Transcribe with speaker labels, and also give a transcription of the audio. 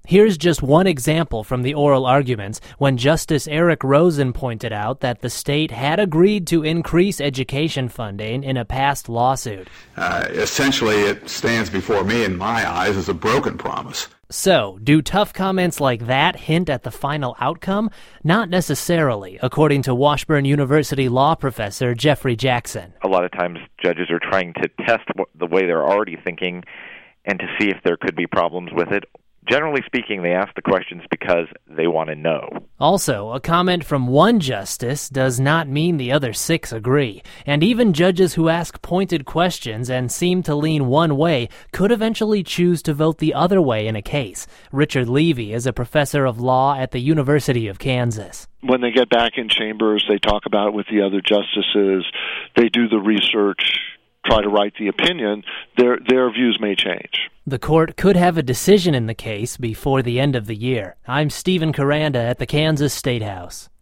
Speaker 1: Here's just one example from the oral arguments when Justice Eric Rosen pointed out that the state had agreed to increase education funding in a past lawsuit.
Speaker 2: Essentially, it stands before me in my eyes as a broken promise.
Speaker 1: So, do tough comments like that hint at the final outcome? Not necessarily, according to Washburn University law professor Jeffrey Jackson.
Speaker 3: A lot of times judges are trying to test the way they're already thinking and to see if there could be problems with it. Generally speaking, they ask the questions because they want to know.
Speaker 1: Also, a comment from one justice does not mean the other 6 agree. And even judges who ask pointed questions and seem to lean one way could eventually choose to vote the other way in a case. Richard Levy is a professor of law at the University of Kansas.
Speaker 4: When they get back in chambers, they talk about it with the other justices. They do the research, try to write the opinion. Their views may change.
Speaker 1: The court could have a decision in the case before the end of the year. I'm Stephen Caranda at the Kansas State House.